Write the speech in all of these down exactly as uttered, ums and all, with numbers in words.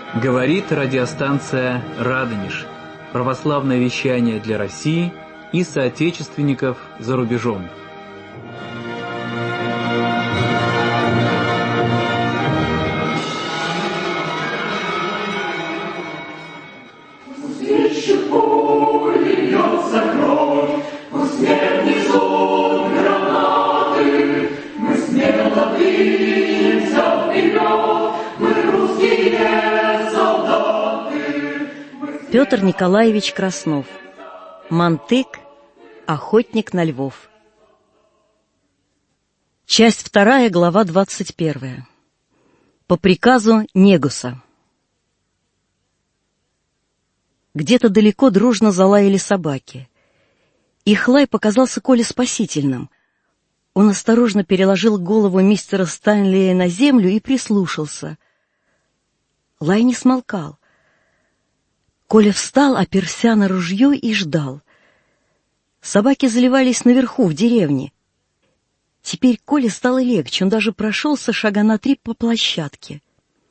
Говорит радиостанция «Радонеж». Православное вещание для России и соотечественников за рубежом. Петр Николаевич Краснов. Мантык. Охотник на львов. Часть вторая, глава двадцать первая. По приказу Негуса. Где-то далеко дружно залаяли собаки. Их лай показался Коле спасительным. Он осторожно переложил голову мистера Стэнлия на землю и прислушался. Лай не смолкал. Коля встал, оперся на ружье и ждал. Собаки заливались наверху, в деревне. Теперь Коле стало легче, он даже прошелся шага на три по площадке.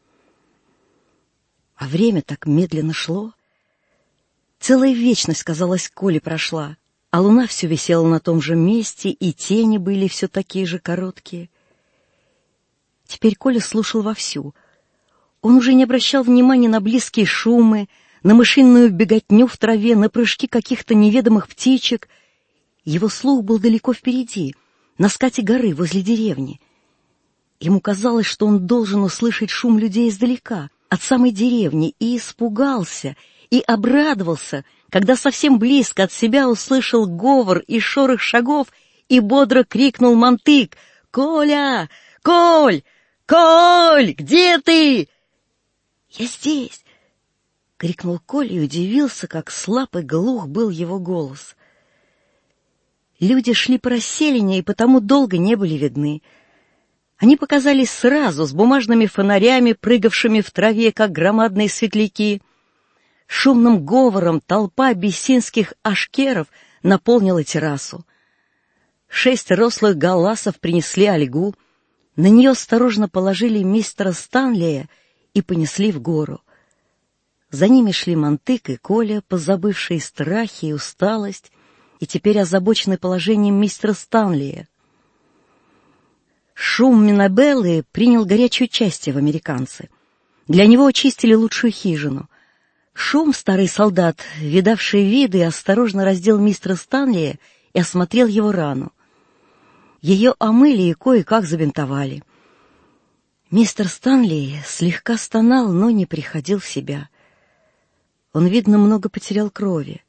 А время так медленно шло. Целая вечность, казалось, Коле прошла, а луна все висела на том же месте, и тени были все такие же короткие. Теперь Коля слушал вовсю. Он уже не обращал внимания на близкие шумы, на мышиную беготню в траве, на прыжки каких-то неведомых птичек. Его слух был далеко впереди, на скате горы возле деревни. Ему казалось, что он должен услышать шум людей издалека, от самой деревни, и испугался, и обрадовался, когда совсем близко от себя услышал говор и шорох шагов и бодро крикнул Мантык: «Коля! Коль! Коль! Где ты?» «Я здесь!» — крикнул Коля и удивился, как слаб и глух был его голос. Люди шли по расселине и потому долго не были видны. Они показались сразу, с бумажными фонарями, прыгавшими в траве, как громадные светляки. Шумным говором толпа абиссинских ашкеров наполнила террасу. Шесть рослых галасов принесли ольгу, на нее осторожно положили мистера Стэнлия и понесли в гору. За ними шли Мантык и Коля, позабывшие страхи и усталость, и теперь озабоченный положением мистера Стэнлия. Шум Минабеллы принял горячее участие в американце. Для него очистили лучшую хижину. Шум, старый солдат, видавший виды, осторожно раздел мистера Стэнлия и осмотрел его рану. Ее омыли и кое-как забинтовали. Мистер Стэнли слегка стонал, но не приходил в себя. Он, видно, много потерял крови.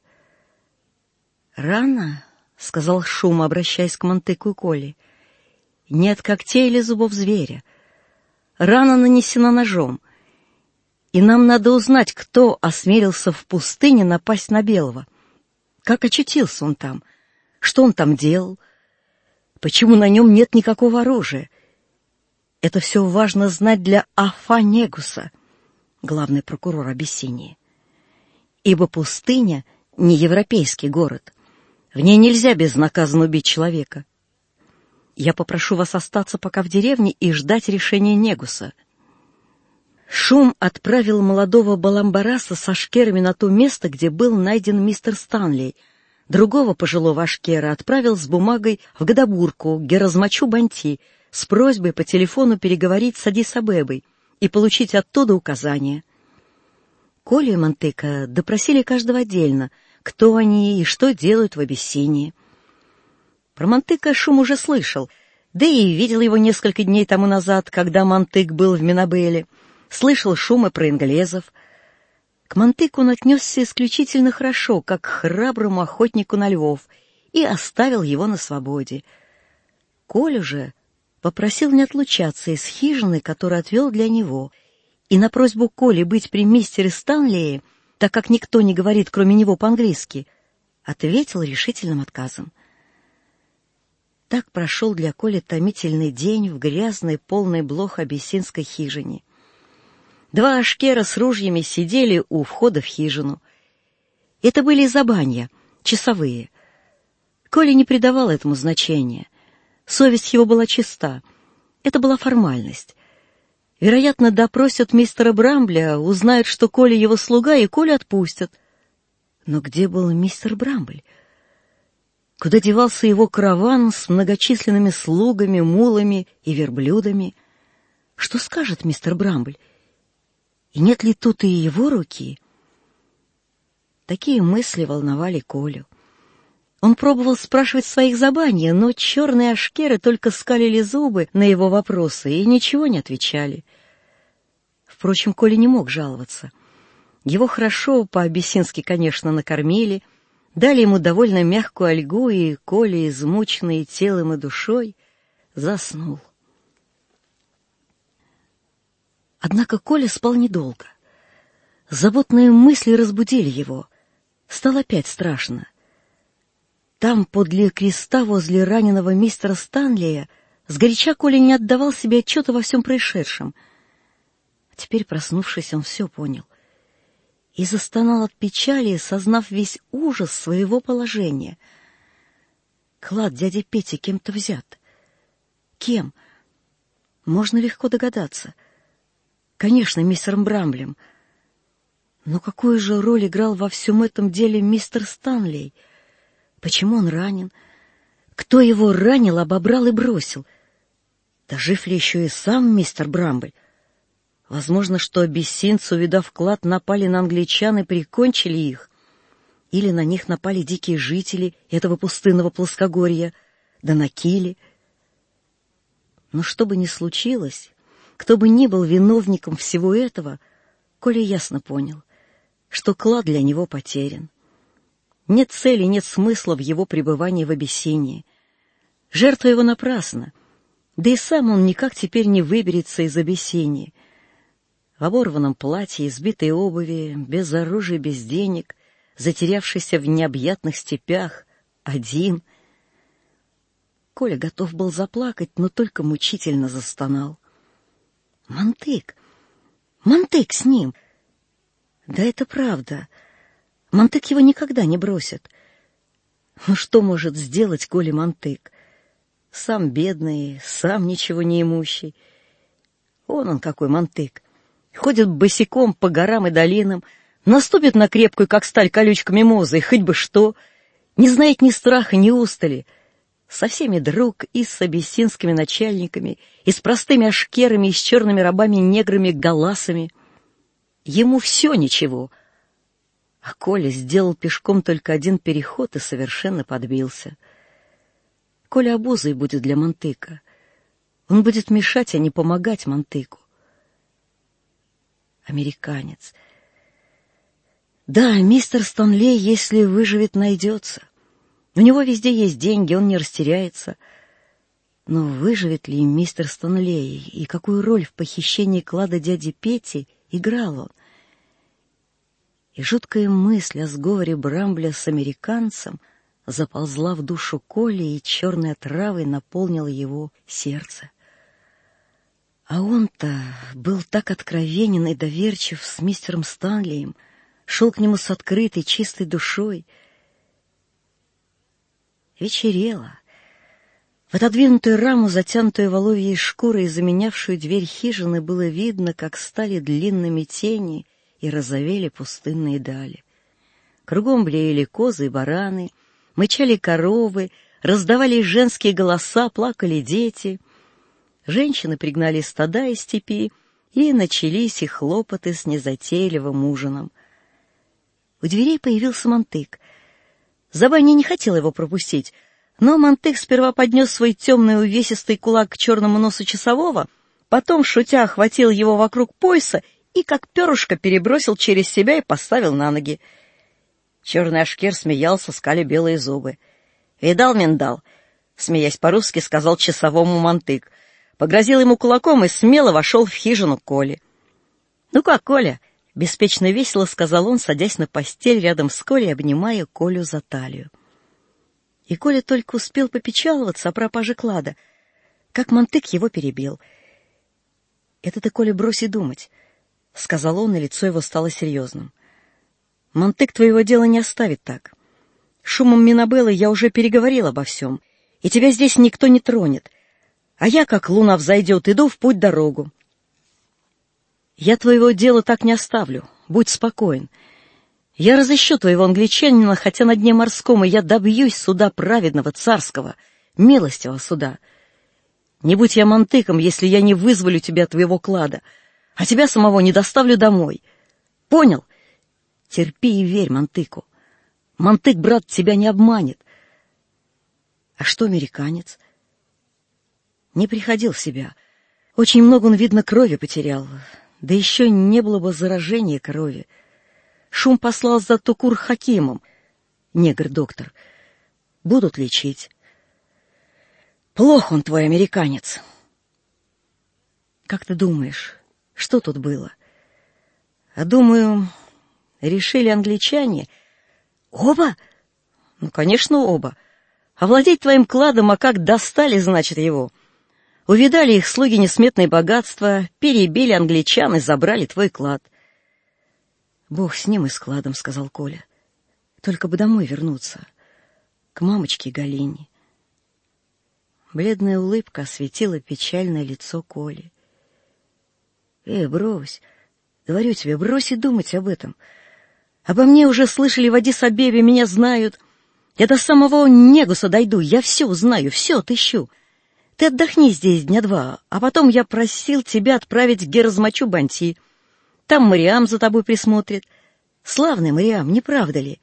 «Рана?» — сказал Шум, обращаясь к Мантыку и Коле. «Нет когтей или зубов зверя. Рана нанесена ножом. И нам надо узнать, кто осмелился в пустыне напасть на Белого. Как очутился он там? Что он там делал? Почему на нем нет никакого оружия? Это все важно знать для Афа Негуса, главный прокурор Абиссинии. Ибо пустыня — не европейский город. В ней нельзя безнаказанно убить человека. Я попрошу вас остаться пока в деревне и ждать решения Негуса». Шум отправил молодого Баламбараса с ашкерами на то место, где был найден мистер Стэнли. Другого пожилого ашкера отправил с бумагой в Гадабурку, к Геразмачу Банти, с просьбой по телефону переговорить с Аддис-Абебой и получить оттуда указания. Колю и Мантыка допросили каждого отдельно, кто они и что делают в Абиссинии. Про Мантыка Шум уже слышал, да и видел его несколько дней тому назад, когда Мантык был в Минабеле. Слышал шумы про инглезов. К Мантыку он отнесся исключительно хорошо, как к храброму охотнику на львов, и оставил его на свободе. Колю же попросил не отлучаться из хижины, которую отвел для него, и на просьбу Коли быть при мистере Стэнлии, так как никто не говорит, кроме него, по-английски, ответил решительным отказом. Так прошел для Коли томительный день в грязной, полной блох абиссинской хижине. Два ашкера с ружьями сидели у входа в хижину. Это были забанья, часовые. Коля не придавал этому значения. Совесть его была чиста. Это была формальность. Вероятно, допросят мистера Брамбля, узнают, что Коля его слуга, и Колю отпустят. Но где был мистер Брамбль? Куда девался его караван с многочисленными слугами, мулами и верблюдами? Что скажет мистер Брамбль? И нет ли тут и его руки? Такие мысли волновали Колю. Он пробовал спрашивать своих забанья, но черные ашкеры только скалили зубы на его вопросы и ничего не отвечали. Впрочем, Коля не мог жаловаться. Его хорошо, по-абиссински, конечно, накормили, дали ему довольно мягкую ольгу, и Коля, измученный телом и душой, заснул. Однако Коля спал недолго. Заботные мысли разбудили его. Стало опять страшно. Там, подле креста, возле раненого мистера Станлея, сгоряча Коля не отдавал себе отчета во всем происшедшем. А теперь, проснувшись, он все понял. И застонал от печали, сознав весь ужас своего положения. Клад дяди Пети кем-то взят. Кем? Можно легко догадаться. Конечно, мистером Брамблем. Но какую же роль играл во всем этом деле мистер Станлей? Почему он ранен? Кто его ранил, обобрал и бросил? Да жив ли еще и сам мистер Брамбль? Возможно, что абиссинцы, увидав клад, напали на англичан и прикончили их. Или на них напали дикие жители этого пустынного плоскогорья, да на кили. Но что бы ни случилось, кто бы ни был виновником всего этого, Коля ясно понял, что клад для него потерян. Нет цели, нет смысла в его пребывании в Абиссинии. Жертва его напрасна, да и сам он никак теперь не выберется из Абиссинии. В оборванном платье, избитой обуви, без оружия, без денег, затерявшийся в необъятных степях, один. Коля готов был заплакать, но только мучительно застонал. Монтык! Монтык с ним! Да это правда. Монтык его никогда не бросит. Ну что может сделать Коля Монтык? Сам бедный, сам ничего не имущий. Вон он какой Монтык. Ходит босиком по горам и долинам, наступит на крепкую, как сталь, колючку мимозы, и хоть бы что, не знает ни страха, ни устали. Со всеми друг, и с абиссинскими начальниками, и с простыми ашкерами, и с черными рабами-неграми-галасами. Ему все ничего. А Коля сделал пешком только один переход и совершенно подбился. Коля обузой будет для Монтыка. Он будет мешать, а не помогать Монтыку. Американец. Да, мистер Станлей, если выживет, найдется. У него везде есть деньги, он не растеряется. Но выживет ли мистер Станлей, и какую роль в похищении клада дяди Пети играл он? И жуткая мысль о сговоре Брамбля с американцем заползла в душу Коли, и черной отравой наполнила его сердце. А он-то был так откровенен и доверчив с мистером Станлеем, шел к нему с открытой, чистой душой. Вечерело. В отодвинутую раму, затянутую воловьей шкурой и заменявшую дверь хижины, было видно, как стали длинными тени и розовели пустынные дали. Кругом блеяли козы и бараны, мычали коровы, раздавались женские голоса, плакали дети. Женщины пригнали стада из степи, и начались их хлопоты с незатейливым ужином. У дверей появился Монтык. Забанья не хотела его пропустить, но Монтык сперва поднес свой темный увесистый кулак к черному носу часового, потом, шутя, охватил его вокруг пояса и, как перышко, перебросил через себя и поставил на ноги. Черный ашкер смеялся, скаля белые зубы. «Видал, миндал?» — смеясь по-русски, сказал часовому Монтык. Погрозил ему кулаком и смело вошел в хижину Коли. «Ну как, Коля?» — беспечно весело сказал он, садясь на постель рядом с Колей, обнимая Колю за талию. И Коля только успел попечаловаться о пропаже клада, как Монтык его перебил. «Это ты, Коля, брось и думать», — сказал он, и лицо его стало серьезным. «Монтык твоего дела не оставит так. Шумом Минабеллы я уже переговорил обо всем, и тебя здесь никто не тронет. А я, как луна взойдет, иду в путь-дорогу». Я твоего дела так не оставлю, будь спокоен. Я разыщу твоего англичанина, хотя на дне морском, и я добьюсь суда праведного, царского, милостивого суда. Не будь я мантыком, если я не вызволю тебя от твоего клада, а тебя самого не доставлю домой. Понял? Терпи и верь мантыку. Мантык, брат, тебя не обманет. А что американец? Не приходил в себя. Очень много он, видно, крови потерял. Да еще не было бы заражения крови. Шум послал за Тукур Хакимом. Негр-доктор. Будут лечить. Плохо он, твой американец. Как ты думаешь, что тут было? А думаю, решили англичане. Оба? Ну, конечно, оба. Овладеть твоим кладом, а как достали, значит, его. Увидали их слуги несметные богатства, перебили англичан и забрали твой клад. Бог с ним и с кладом, сказал Коля. Только бы домой вернуться, к мамочке Галине. Бледная улыбка осветила печальное лицо Коли. Э, брось, говорю тебе, брось и думать об этом. Обо мне уже слышали в Аддис-Абебе, меня знают. Я до самого Негуса дойду, я все узнаю, все отыщу. Ты отдохни здесь дня два, а потом я просил тебя отправить к Геразмачу Банти. Там Мариам за тобой присмотрит. Славная Мариам, не правда ли?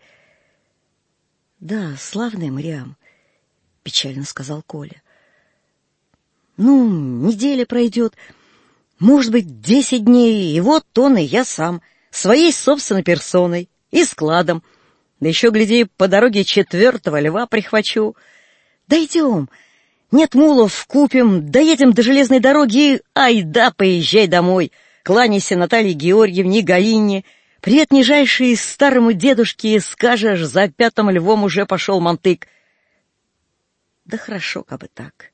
Да, славная Мариам, печально сказал Коля. Ну, неделя пройдет, может быть, десять дней, и вот он и я сам, своей собственной персоной и складом. Да еще, гляди, по дороге четвертого льва прихвачу. Дойдем. Нет мулов, купим, доедем до железной дороги и ай да, поезжай домой. Кланяйся Наталье Георгиевне, Галине. Привет, нижайший, старому дедушке, скажешь, за пятым львом уже пошел мантык. Да хорошо, как бы так.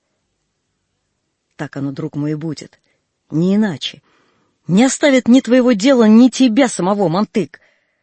Так оно, друг мой, будет. Не иначе. Не оставит ни твоего дела, ни тебя самого, мантык.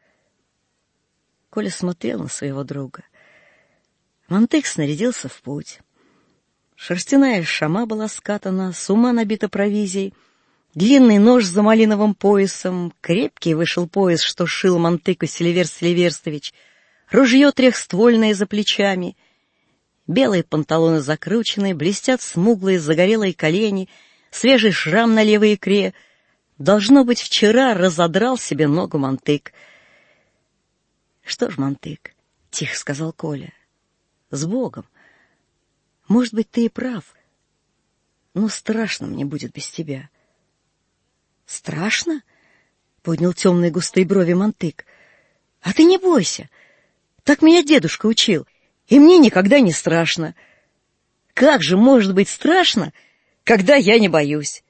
Коля смотрел на своего друга. Мантык снарядился в путь. Шерстяная шама была скатана, с ума набита провизией, длинный нож за малиновым поясом, крепкий вышел пояс, что шил мантыку Селиверс Селиверстович, ружье трехствольное за плечами, белые панталоны закручены, блестят смуглые загорелые колени, свежий шрам на левой икре. Должно быть, вчера разодрал себе ногу мантык. — Что ж, мантык, — тихо сказал Коля, — с Богом. Может быть, ты и прав, но страшно мне будет без тебя. — Страшно? — поднял темные густые брови мантык. — А ты не бойся. Так меня дедушка учил, и мне никогда не страшно. Как же может быть страшно, когда я не боюсь?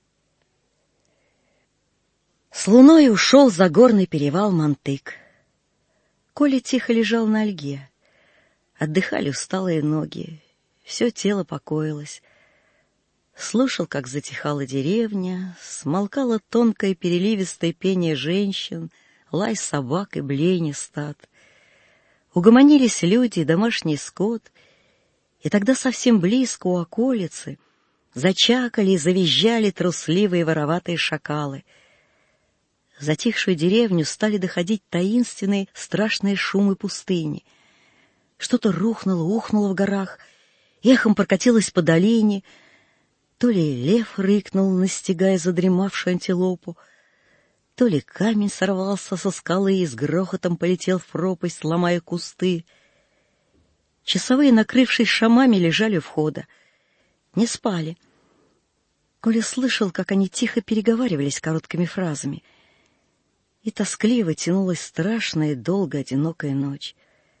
С луной ушел за горный перевал мантык. Коля тихо лежал на ольге. Отдыхали усталые ноги. Все тело покоилось. Слушал, как затихала деревня, смолкало тонкое переливистое пение женщин, лай собак и блеяние стад. Угомонились люди, домашний скот, и тогда совсем близко у околицы зачакали и завизжали трусливые вороватые шакалы. В затихшую деревню стали доходить таинственные страшные шумы пустыни. Что-то рухнуло, ухнуло в горах, эхом прокатилось по долине. То ли лев рыкнул, настигая задремавшую антилопу, то ли камень сорвался со скалы и с грохотом полетел в пропасть, ломая кусты. Часовые, накрывшись шамами, лежали у входа. Не спали. Коля слышал, как они тихо переговаривались короткими фразами. И тоскливо тянулась страшная, долгая, одинокая ночь.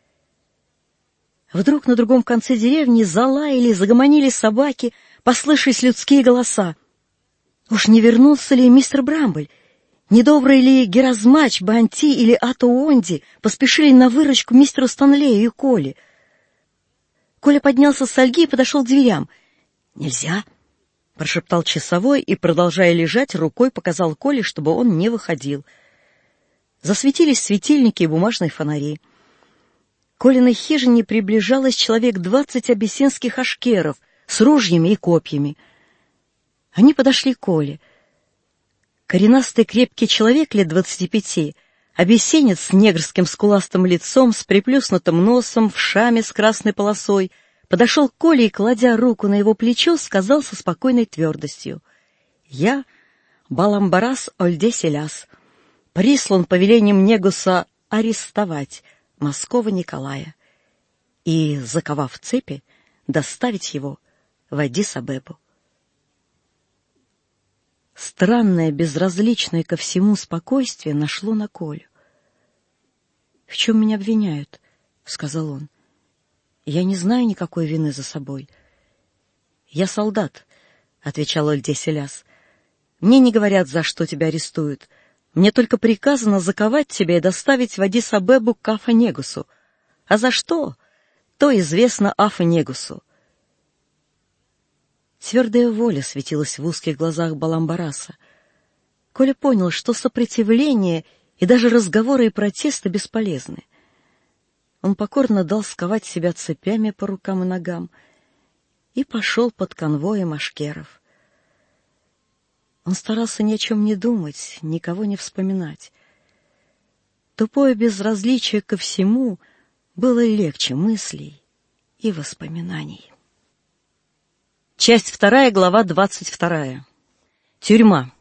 Вдруг на другом конце деревни залаяли, загомонили собаки, послышались людские голоса. Уж не вернулся ли мистер Брамбль? Недобрый ли Геразмач, Банти или Атуонди поспешили на выручку мистеру Станлею и Коле? Коля поднялся с ольги и подошел к дверям. — Нельзя! — прошептал часовой и, продолжая лежать, рукой показал Коле, чтобы он не выходил. Засветились светильники и бумажные фонари. К Колиной хижине приближалось человек двадцать абиссинских ашкеров с ружьями и копьями. Они подошли к Коле. Коренастый крепкий человек лет двадцати пяти, обессенец с негрским скуластым лицом, с приплюснутым носом, в шаме с красной полосой, подошел к Коле и, кладя руку на его плечо, сказал со спокойной твердостью: «Я Баламбарас Ольде-Селяс, прислан повелением Негуса арестовать Москову Николая и, заковав цепи, доставить его в Аддис-Абебу». Странное, безразличное ко всему спокойствие нашло на Колю. «В чем меня обвиняют?» — сказал он. «Я не знаю никакой вины за собой». «Я солдат», — отвечал Ольде-Селяс. «Мне не говорят, за что тебя арестуют. Мне только приказано заковать тебя и доставить в Аддис-Абебу к Афа-Негусу. А за что? То известно Афа-Негусу». Твердая воля светилась в узких глазах Баламбараса. Коля понял, что сопротивление и даже разговоры и протесты бесполезны. Он покорно дал сковать себя цепями по рукам и ногам и пошел под конвоем ашкеров. Он старался ни о чем не думать, никого не вспоминать. Тупое безразличие ко всему было легче мыслей и воспоминаний. Часть вторая, глава двадцать вторая. Тюрьма.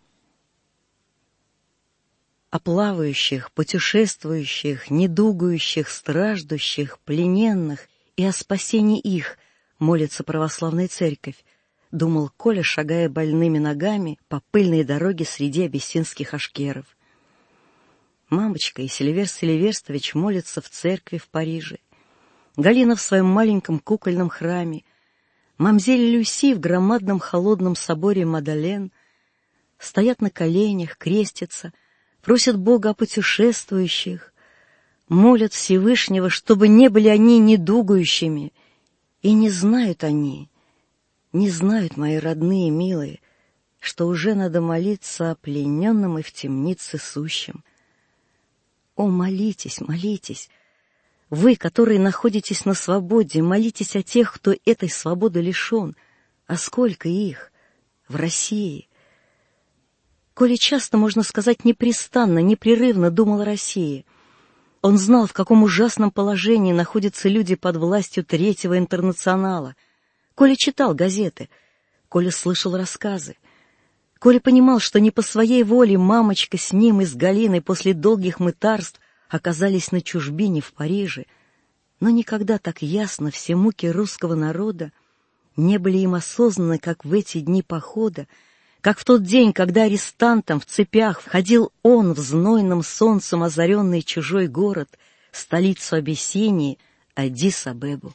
О плавающих, путешествующих, недугающих, страждущих, плененных и о спасении их молится православная церковь, думал Коля, шагая больными ногами по пыльной дороге среди абиссинских ашкеров. Мамочка и Селиверс Селиверстович молятся в церкви в Париже. Галина в своем маленьком кукольном храме, мамзель Люси в громадном холодном соборе Мадален стоят на коленях, крестятся, просят Бога о путешествующих, молят Всевышнего, чтобы не были они недугающими. И не знают они, не знают мои родные милые, что уже надо молиться о плененном и в темнице сущем. О, молитесь, молитесь! Вы, которые находитесь на свободе, молитесь о тех, кто этой свободы лишен. А сколько их в России? Коля часто, можно сказать, непрестанно, непрерывно думал о России. Он знал, в каком ужасном положении находятся люди под властью Третьего интернационала. Коля читал газеты, Коля слышал рассказы. Коля понимал, что не по своей воле мамочка с ним и с Галиной после долгих мытарств оказались на чужбине в Париже, но никогда так ясно все муки русского народа не были им осознаны, как в эти дни похода, как в тот день, когда арестантом в цепях входил он в знойном солнцем озаренный чужой город, столицу Абиссинии, Аддис-Абебу.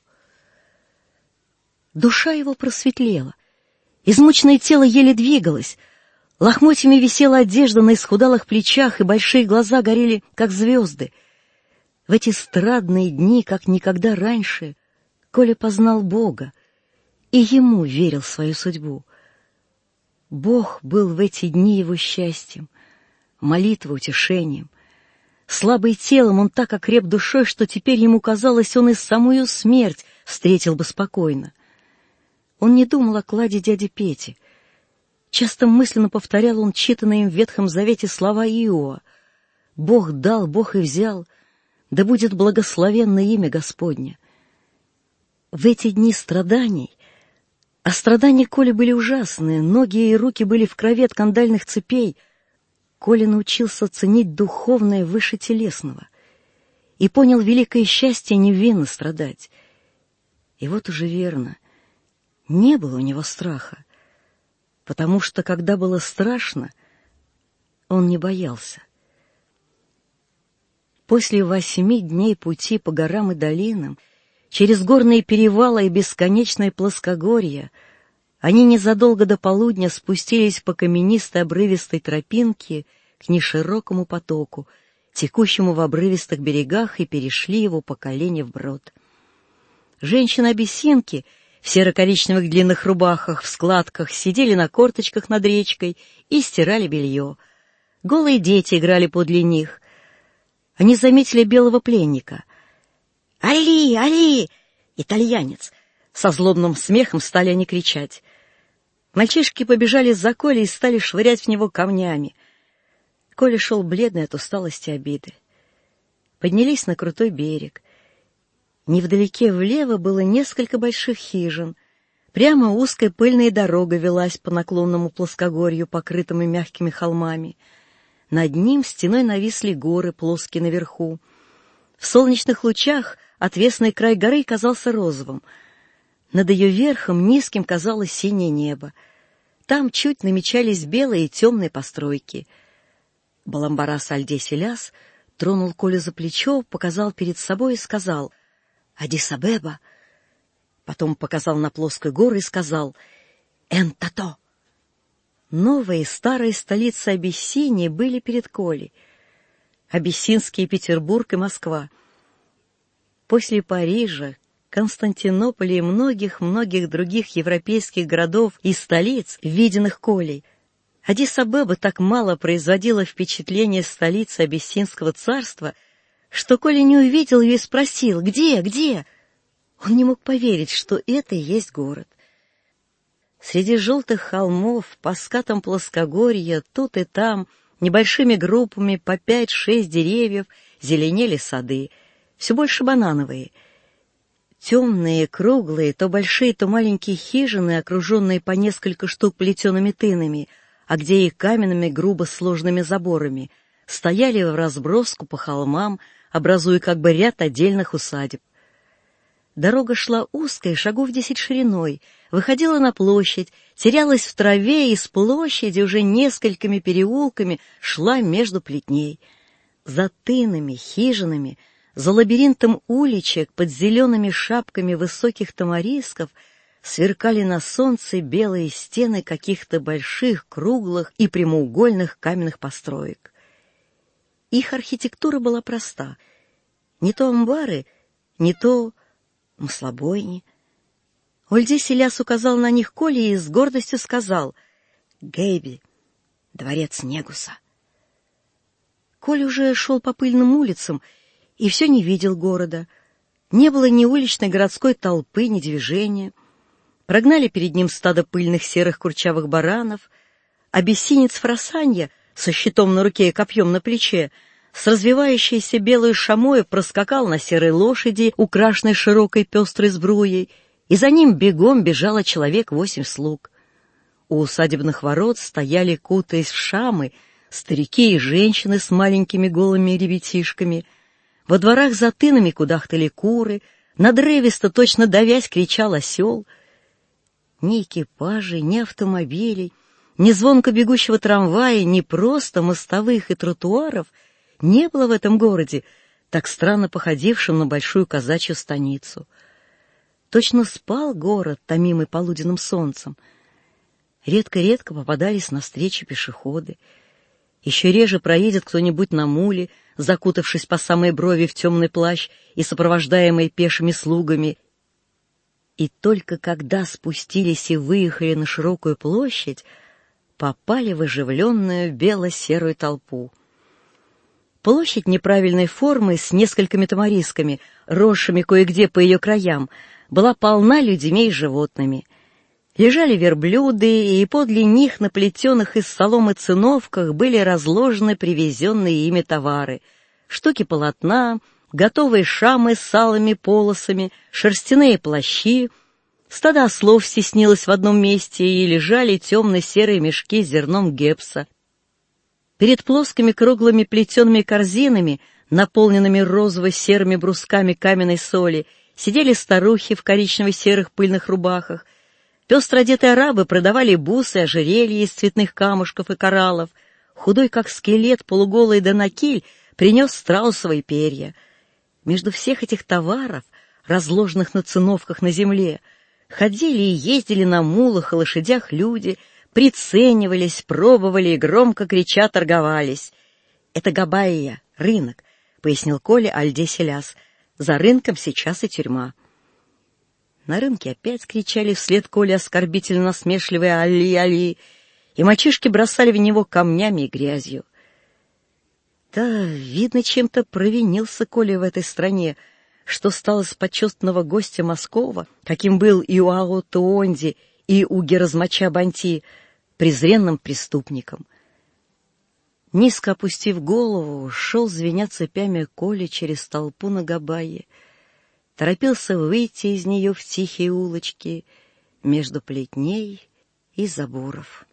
Душа его просветлела, измученное тело еле двигалось, лохмотьями висела одежда на исхудалых плечах, и большие глаза горели, как звезды. В эти страдные дни, как никогда раньше, Коля познал Бога и ему верил в свою судьбу. Бог был в эти дни его счастьем, молитвой, утешением. Слабый телом, он так окреп душой, что теперь ему казалось, он и самую смерть встретил бы спокойно. Он не думал о кладе дяди Пети. Часто мысленно повторял он читанные им в Ветхом Завете слова Иова: «Бог дал, Бог и взял, да будет благословенно имя Господне». В эти дни страданий, а страдания Коли были ужасные, ноги и руки были в крови от кандальных цепей, Коля научился ценить духовное выше телесного и понял великое счастье невинно страдать. И вот уже верно, не было у него страха, потому что, когда было страшно, он не боялся. После восьми дней пути по горам и долинам, через горные перевалы и бесконечное плоскогорье, они незадолго до полудня спустились по каменистой обрывистой тропинке к неширокому потоку, текущему в обрывистых берегах, и перешли его по колени вброд. Женщины-абиссинки в серо-коричневых длинных рубахах, в складках, сидели на корточках над речкой и стирали белье. Голые дети играли подле них. Они заметили белого пленника. «Али! Али!» Итальянец! Со злобным смехом стали они кричать. Мальчишки побежали за Колей и стали швырять в него камнями. Коля шел бледный от усталости и обиды. Поднялись на крутой берег. Невдалеке влево было несколько больших хижин. Прямо узкая пыльная дорога велась по наклонному плоскогорью, покрытому мягкими холмами. Над ним стеной нависли горы, плоские наверху. В солнечных лучах отвесный край горы казался розовым. Над ее верхом низким казалось синее небо. Там чуть намечались белые и темные постройки. Баламбарас Альдесь-Иляс тронул Колю за плечо, показал перед собой и сказал «Адис-Абеба». Потом показал на плоскую гору и сказал «Эн-Тато». Новые и старые столицы Абиссинии были перед Колей. Абиссинский Петербург и Москва. После Парижа, Константинополя и многих-многих других европейских городов и столиц, виденных Колей, Аддис-Абеба так мало производила впечатление столицы Абиссинского царства, что Коля не увидел ее и спросил «Где? Где?». Он не мог поверить, что это и есть город. Среди желтых холмов, по скатам плоскогорья, тут и там, небольшими группами по пять-шесть деревьев, зеленели сады, все больше банановые. Темные, круглые, то большие, то маленькие хижины, окруженные по несколько штук плетеными тынами, а где и каменными грубо сложными заборами, стояли в разброску по холмам, образуя как бы ряд отдельных усадеб. Дорога шла узкой, шагов десять шириной, выходила на площадь, терялась в траве и с площади уже несколькими переулками шла между плетней. За тынами, хижинами, за лабиринтом уличек под зелеными шапками высоких тамарисков сверкали на солнце белые стены каких-то больших, круглых и прямоугольных каменных построек. Их архитектура была проста. Не то амбары, не то маслобойни. Альдесь-Иляс указал на них Коле и с гордостью сказал «Гэйби, дворец Негуса». Коля уже шел по пыльным улицам и все не видел города. Не было ни уличной городской толпы, ни движения. Прогнали перед ним стадо пыльных серых курчавых баранов. Абиссинец Фрасанья со щитом на руке и копьем на плече с развивающейся белой шамой проскакал на серой лошади, украшенной широкой пестрой сбруей, и за ним бегом бежало человек восемь слуг. У усадебных ворот стояли, кутаясь в шамы, старики и женщины с маленькими голыми ребятишками. Во дворах за тынами кудахтали куры, надрывисто, точно давясь, кричал осел. Ни экипажей, ни автомобилей, ни звонко бегущего трамвая, ни просто мостовых и тротуаров не было в этом городе, так странно походившем на большую казачью станицу. Точно спал город, томимый полуденным солнцем. Редко-редко попадались навстречу пешеходы. Еще реже проедет кто-нибудь на муле, закутавшись по самой брови в темный плащ и сопровождаемый пешими слугами. И только когда спустились и выехали на широкую площадь, попали в оживленную бело-серую толпу. Площадь неправильной формы с несколькими тамарисками, росшими кое-где по ее краям, была полна людьми и животными. Лежали верблюды, и подле них на плетеных из соломы циновках были разложены привезенные ими товары: штуки полотна, готовые шамы с алыми полосами, шерстяные плащи. Стадо ослов стеснилось в одном месте, и лежали темно-серые мешки с зерном гепса. Перед плоскими круглыми плетеными корзинами, наполненными розово-серыми брусками каменной соли, сидели старухи в коричнево-серых пыльных рубахах. Пестро одетые арабы продавали бусы, ожерелья из цветных камушков и кораллов. Худой, как скелет, полуголый Данакиль принес страусовые перья. Между всех этих товаров, разложенных на циновках на земле, ходили и ездили на мулах и лошадях люди, приценивались, пробовали и громко крича торговались. «Это Габайя, рынок», — пояснил Коля Альдесь-Иляс. «За рынком сейчас и тюрьма». На рынке опять кричали вслед Коле оскорбительно-насмешливые «Али-али», и мальчишки бросали в него камнями и грязью. Да, видно, чем-то провинился Коля в этой стране, что стало с почетного гостя Москова, каким был и у Ао Туонди, и у Геразмача Банти, презренным преступником. Низко опустив голову, шел, звеня цепями, Коля через толпу на Габайе. Торопился выйти из нее в тихие улочки между плетней и заборов.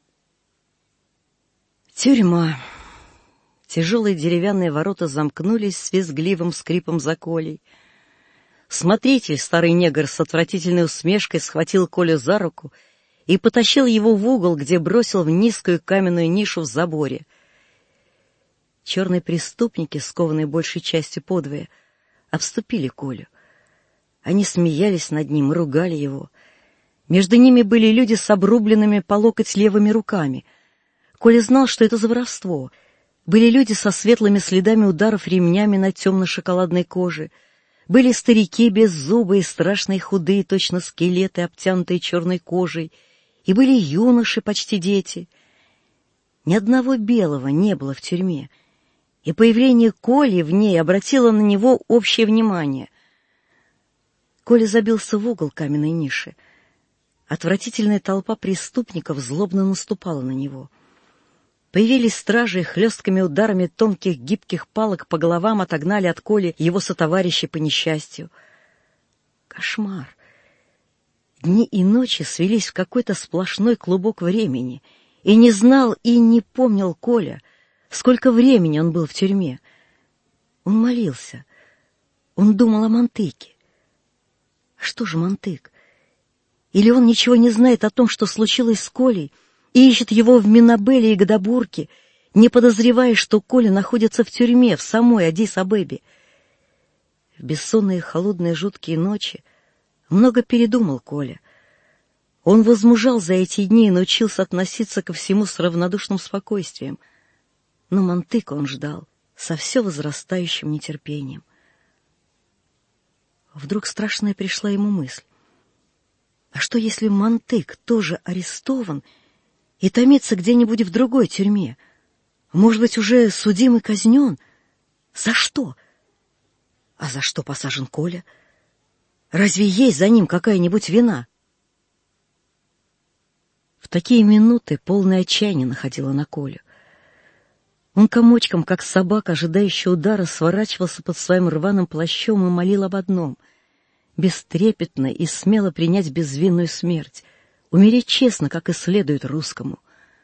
Тюрьма. Тяжелые деревянные ворота замкнулись с визгливым скрипом за Колей. Смотритель, старый негр с отвратительной усмешкой, схватил Колю за руку и потащил его в угол, где бросил в низкую каменную нишу в заборе. Черные преступники, скованные большей частью подвое, обступили Колю. Они смеялись над ним, ругали его. Между ними были люди с обрубленными по локоть левыми руками. Коля знал, что это за воровство. Были люди со светлыми следами ударов ремнями на темно-шоколадной коже. Были старики беззубые, страшные, худые, точно скелеты, обтянутые черной кожей. И были юноши, почти дети. Ни одного белого не было в тюрьме. И появление Коли в ней обратило на него общее внимание. Коля забился в угол каменной ниши. Отвратительная толпа преступников злобно наступала на него. Появились стражи и хлесткими ударами тонких гибких палок по головам отогнали от Коли его сотоварищей по несчастью. Кошмар! Дни и ночи свелись в какой-то сплошной клубок времени, и не знал и не помнил Коля, сколько времени он был в тюрьме. Он молился. Он думал о Монтыке. Что же Монтык? Или он ничего не знает о том, что случилось с Колей, и ищет его в Минабеле и Гадабурке, не подозревая, что Коля находится в тюрьме, в самой Аддис-Абебе? В бессонные, холодные, жуткие ночи много передумал Коля. Он возмужал за эти дни и научился относиться ко всему с равнодушным спокойствием. Но Монтыка он ждал со все возрастающим нетерпением. Вдруг страшная пришла ему мысль. А что, если Монтык тоже арестован и томится где-нибудь в другой тюрьме? Может быть, уже судим и казнен? За что? А за что посажен Коля? Разве есть за ним какая-нибудь вина? В такие минуты полное отчаяние находило на Колю. Он комочком, как собака, ожидающая удара, сворачивался под своим рваным плащом и молил об одном — бестрепетно и смело принять безвинную смерть, умереть честно, как и следует русскому.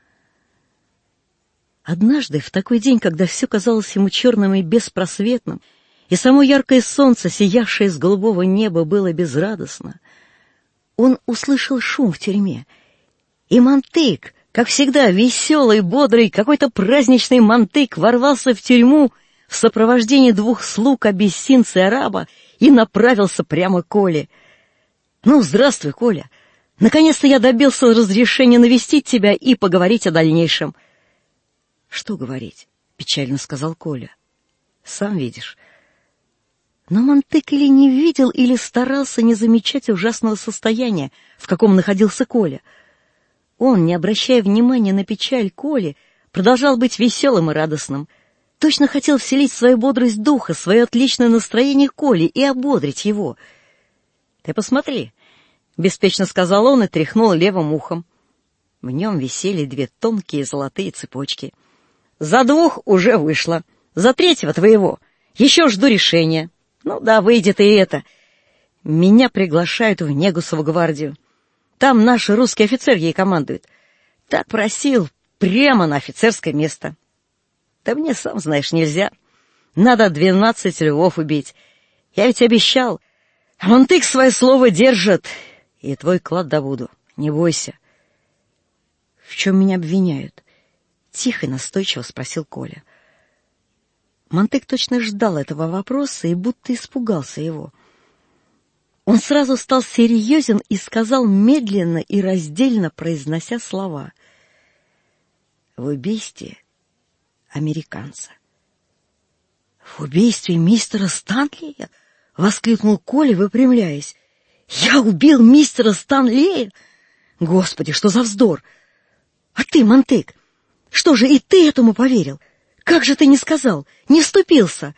Однажды, в такой день, когда все казалось ему черным и беспросветным, и само яркое солнце, сиявшее с голубого неба, было безрадостно, он услышал шум в тюрьме, и Монтык, как всегда, веселый, бодрый, какой-то праздничный Монтык ворвался в тюрьму в сопровождении двух слуг, абиссинца и араба, и направился прямо к Коле. «Ну, здравствуй, Коля. Наконец-то я добился разрешения навестить тебя и поговорить о дальнейшем». «Что говорить?» — печально сказал Коля. «Сам видишь». Но Монтык или не видел, или старался не замечать ужасного состояния, в каком находился Коля. Он, не обращая внимания на печаль Коли, продолжал быть веселым и радостным. Точно хотел вселить свою бодрость духа, свое отличное настроение Коли и ободрить его. «Ты посмотри», — беспечно сказал он и тряхнул левым ухом. В нем висели две тонкие золотые цепочки. «За двух уже вышло. За третьего твоего еще жду решения. Ну да, выйдет и это. Меня приглашают в Негусову гвардию. Там наш русский офицер ей командует. Так просил, прямо на офицерское место. Да мне, сам знаешь, нельзя. Надо двенадцать львов убить. Я ведь обещал. А Монтык свое слово держит. И твой клад добуду. Не бойся». «В чем меня обвиняют?» — тихо и настойчиво спросил Коля. Монтык точно ждал этого вопроса и будто испугался его. Он сразу стал серьезен и сказал медленно и раздельно, произнося слова: «В убийстве американца». «В убийстве мистера Стэнлея?» — воскликнул Коля, выпрямляясь. «Я убил мистера Стэнлея? Господи, что за вздор! А ты, Монтык, что же и ты этому поверил? Как же ты не сказал, не вступился?»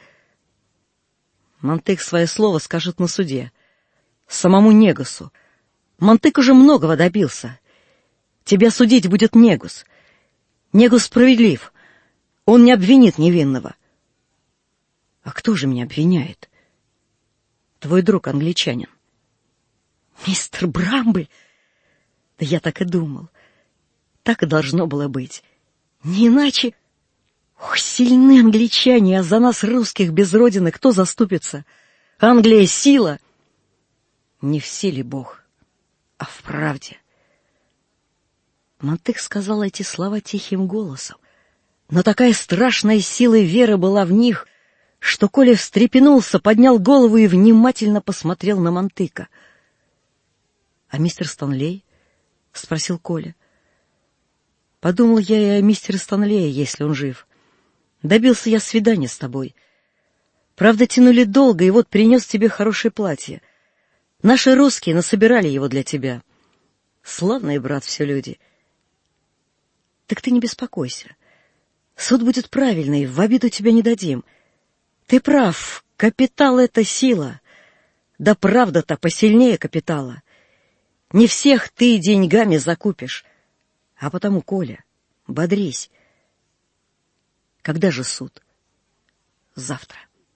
Монтык свое слово скажет на суде. Самому Негусу. Монтык уже многого добился. Тебя судить будет Негус. Негус справедлив. Он не обвинит невинного. А кто же меня обвиняет? Твой друг англичанин. Мистер Брамбль? Да я так и думал. Так и должно было быть. Не иначе... Ох, сильны англичане, а за нас, русских без родины, кто заступится? Англия — сила. Не в силе Бог, а в правде. Монтык сказал эти слова тихим голосом, но такая страшная сила и вера была в них, что Коля встрепенулся, поднял голову и внимательно посмотрел на Монтыка. — А мистер Стэнлей? — спросил Коля. — Подумал я и о мистере Стэнлее, если он жив. Добился я свидания с тобой. Правда, тянули долго, и вот принес тебе хорошее платье. Наши русские насобирали его для тебя. Славные, брат, все люди. Так ты не беспокойся. Суд будет правильный, в обиду тебя не дадим. Ты прав, капитал — это сила. Да правда-то посильнее капитала. Не всех ты деньгами закупишь. А потому, Коля, бодрись. Когда же суд? Завтра.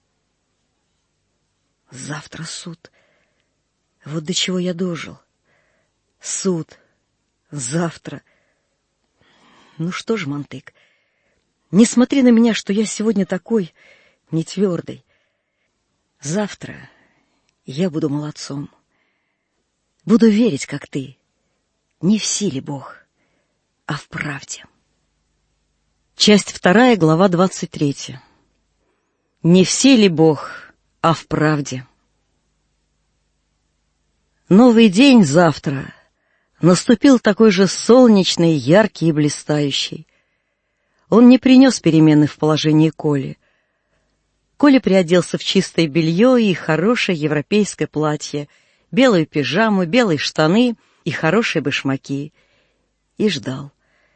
Завтра суд. Вот до чего я дожил. Суд. Завтра. Ну что ж, Монтык, не смотри на меня, что я сегодня такой нетвердый. Завтра я буду молодцом. Буду верить, как ты. Не в силе Бог, а в правде. Часть вторая, глава двадцать третья. Не в силе Бог, а в правде. Новый день завтра наступил такой же солнечный, яркий и блистающий. Он не принес перемены в положении Коли. Коля приоделся в чистое белье и хорошее европейское платье, белую пижаму, белые штаны и хорошие башмаки. И ждал.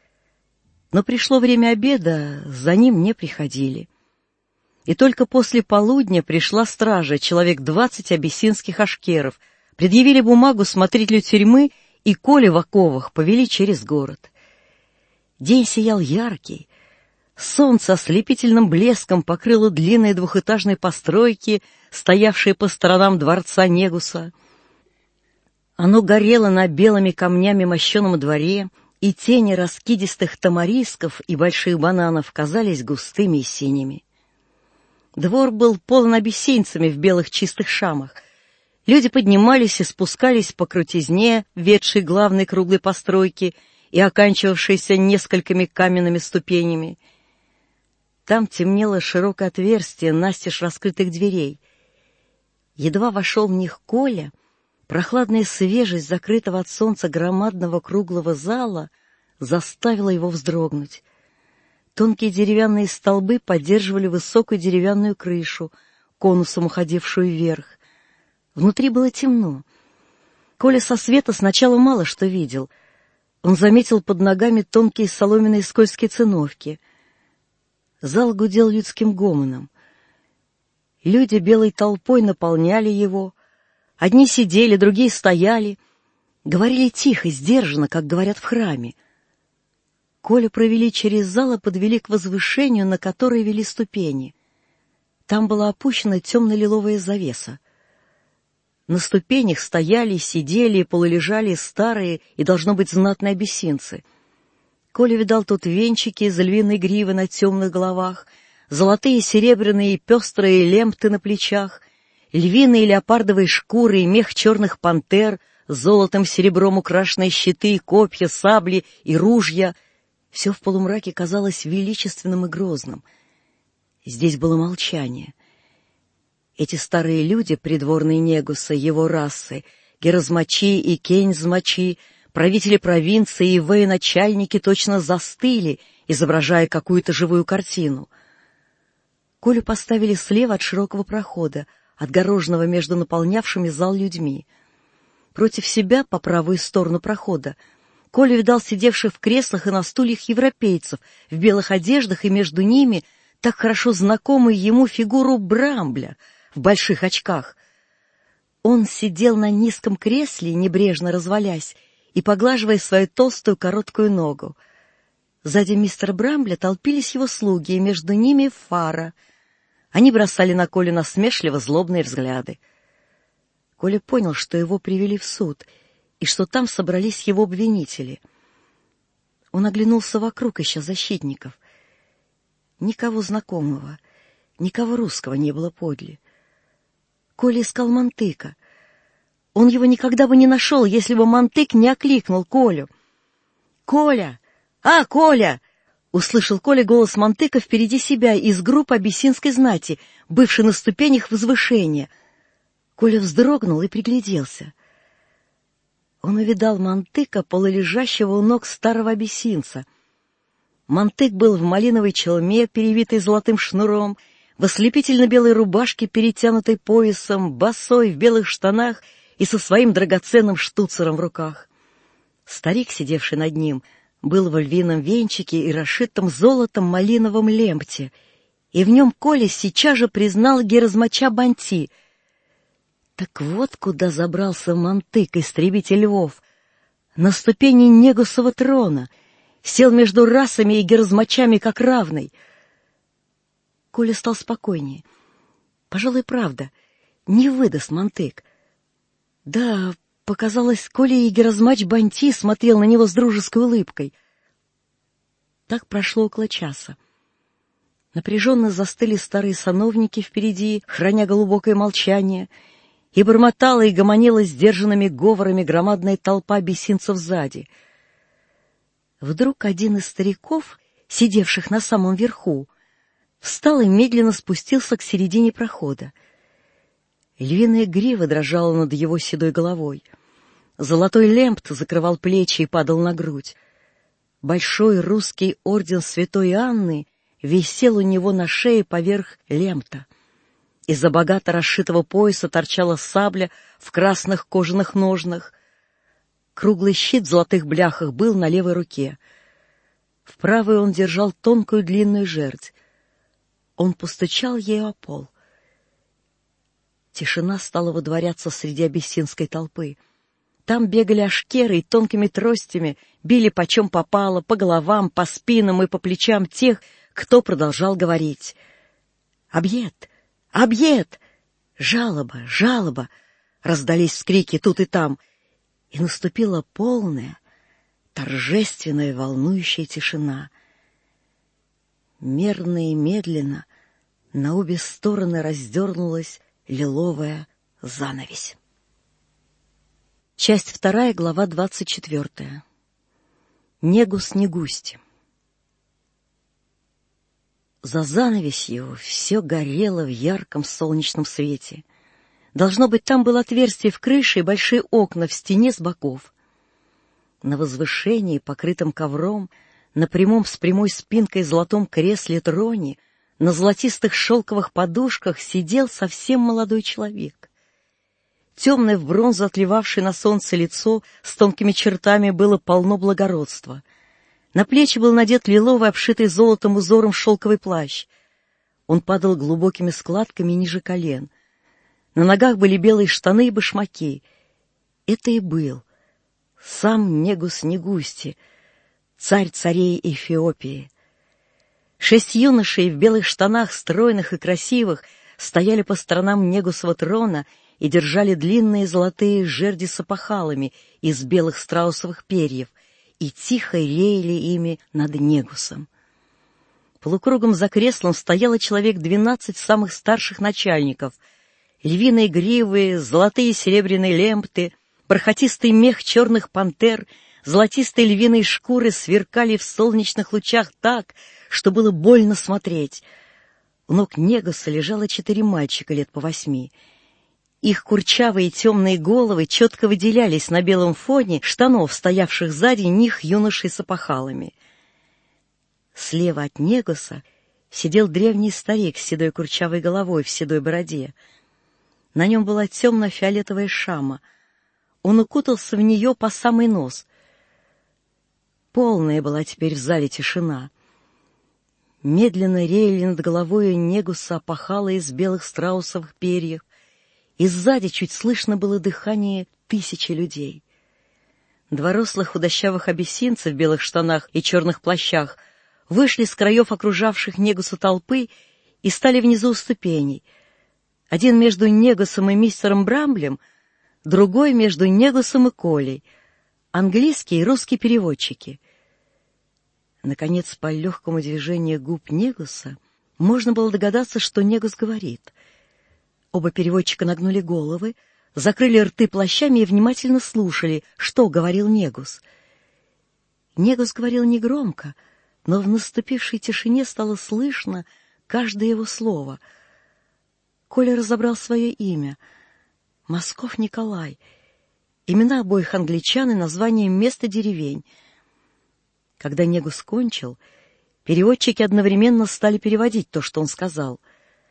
Но пришло время обеда, за ним не приходили. И только после полудня пришла стража, человек двадцать абиссинских ашкеров, предъявили бумагу смотрителю тюрьмы, и Колю в оковах повели через город. День сиял яркий. Солнце ослепительным блеском покрыло длинные двухэтажные постройки, стоявшие по сторонам дворца Негуса. Оно горело на белыми камнями мощеном дворе, и тени раскидистых тамарисков и больших бананов казались густыми и синими. Двор был полон абиссинцами в белых чистых шамах. Люди поднимались и спускались по крутизне, ведшей главной круглой постройки и оканчивавшейся несколькими каменными ступенями. Там темнело широкое отверстие настежь раскрытых дверей. Едва вошел в них Коля, прохладная свежесть закрытого от солнца громадного круглого зала заставила его вздрогнуть. Тонкие деревянные столбы поддерживали высокую деревянную крышу, конусом уходившую вверх. Внутри было темно. Коля со света сначала мало что видел. Он заметил под ногами тонкие соломенные скользкие циновки. Зал гудел людским гомоном. Люди белой толпой наполняли его. Одни сидели, другие стояли. Говорили тихо, сдержанно, как говорят в храме. Колю провели через зал и подвели к возвышению, на которое вели ступени. Там была опущена темно-лиловая завеса. На ступенях стояли, сидели и полулежали старые и, должно быть, знатные абиссинцы. Коля видал тут венчики из львиной гривы на темных головах, золотые, серебряные и пестрые лемты на плечах, львиные леопардовые шкуры и мех черных пантер, золотом, серебром украшенные щиты, копья, сабли и ружья. Все в полумраке казалось величественным и грозным. Здесь было молчание. Эти старые люди, придворные Негуса, его расы, геразмачи и кейнзмачи, правители провинции и военачальники точно застыли, изображая какую-то живую картину. Колю поставили слева от широкого прохода, отгороженного между наполнявшими зал людьми. Против себя, по правую сторону прохода, Коля видал сидевших в креслах и на стульях европейцев в белых одеждах, и между ними так хорошо знакомую ему фигуру Брамбля в больших очках. Он сидел на низком кресле, небрежно развалясь, и поглаживая свою толстую короткую ногу. Сзади мистера Брамбля толпились его слуги, и между ними Фара. Они бросали на Колю насмешливо злобные взгляды. Коля понял, что его привели в суд, и что там собрались его обвинители. Он оглянулся вокруг, ища защитников. Никого знакомого, никого русского не было подле. Коля искал Монтыка. Он его никогда бы не нашел, если бы Монтык не окликнул Колю. «Коля! А, Коля!» — услышал Коля голос Монтыка впереди себя из группы абиссинской знати, бывшей на ступенях возвышения. Коля вздрогнул и пригляделся. Он увидал Монтыка, полулежащего у ног старого абиссинца. Монтык был в малиновой челме, перевитой золотым шнуром, в ослепительно-белой рубашке, перетянутой поясом, босой, в белых штанах и со своим драгоценным штуцером в руках. Старик, сидевший над ним, был в львином венчике и расшитом золотом малиновом лемпте, и в нем Коля сейчас же признал Геразмача Банти. Так вот куда забрался Монтык, истребитель львов, на ступени Негусова трона, сел между расами и Геразмачами как равный. Коля стал спокойнее. Пожалуй, правда, не выдаст Монтык. Да, показалось, Коля и Геразмач Банти смотрел на него с дружеской улыбкой. Так прошло около часа. Напряженно застыли старые сановники впереди, храня глубокое молчание, и бормотала и гомонила сдержанными говорами громадная толпа абиссинцев сзади. Вдруг один из стариков, сидевших на самом верху, встал и медленно спустился к середине прохода. Львиная грива дрожала над его седой головой. Золотой лемпт закрывал плечи и падал на грудь. Большой русский орден святой Анны висел у него на шее поверх лемпта. Из-за богато расшитого пояса торчала сабля в красных кожаных ножнах. Круглый щит в золотых бляхах был на левой руке. В правой он держал тонкую длинную жердь. Он постучал ею о пол. Тишина стала водворяться среди абиссинской толпы. Там бегали ашкеры и тонкими тростями били почем попало, по головам, по спинам и по плечам тех, кто продолжал говорить. «Объед! Объед! Жалоба! Жалоба!» Раздались вскрики тут и там, и наступила полная, торжественная, волнующая тишина. Мерно и медленно на обе стороны раздернулась лиловая занавесь. Часть вторая, глава двадцать четвертая. Негус Негусти. За занавесью все горело в ярком солнечном свете. Должно быть, там было отверстие в крыше и большие окна в стене с боков. На возвышении, покрытом ковром, на прямом с прямой спинкой золотом кресле троне, на золотистых шелковых подушках сидел совсем молодой человек. Темное в бронзу отливавшее на солнце лицо с тонкими чертами было полно благородства. На плечи был надет лиловый, обшитый золотом узором шелковый плащ. Он падал глубокими складками ниже колен. На ногах были белые штаны и башмаки. Это и был сам Негус Негусти, царь царей Эфиопии. Шесть юношей в белых штанах, стройных и красивых, стояли по сторонам Негусова трона и держали длинные золотые жерди с опахалами из белых страусовых перьев и тихо реяли ими над Негусом. Полукругом за креслом стояло человек двенадцать самых старших начальников. Львиные гривы, золотые и серебряные лемпты, бархатистый мех черных пантер, золотистые львиные шкуры сверкали в солнечных лучах так, что было больно смотреть. У ног Негуса лежало четыре мальчика лет по восьми. Их курчавые темные головы четко выделялись на белом фоне штанов, стоявших сзади них юношей с опахалами. Слева от Негуса сидел древний старик с седой курчавой головой в седой бороде. На нем была темно-фиолетовая шама. Он укутался в нее по самый нос. Полная была теперь в зале тишина. Медленно реяли над головой Негуса опахала из белых страусовых перьев, и сзади чуть слышно было дыхание тысячи людей. Два рослых худощавых абиссинца в белых штанах и черных плащах вышли с краев окружавших Негуса толпы и стали внизу у ступеней. Один между Негусом и мистером Брамблем, другой между Негусом и Колей, английские и русские переводчики. Наконец, по легкому движению губ Негуса можно было догадаться, что Негус говорит. Оба переводчика нагнули головы, закрыли рты плащами и внимательно слушали, что говорил Негус. Негус говорил негромко, но в наступившей тишине стало слышно каждое его слово. Коля разобрал свое имя — Москов Николай, имена обоих англичан и названия мест и деревень. Когда Негус кончил, переводчики одновременно стали переводить то, что он сказал.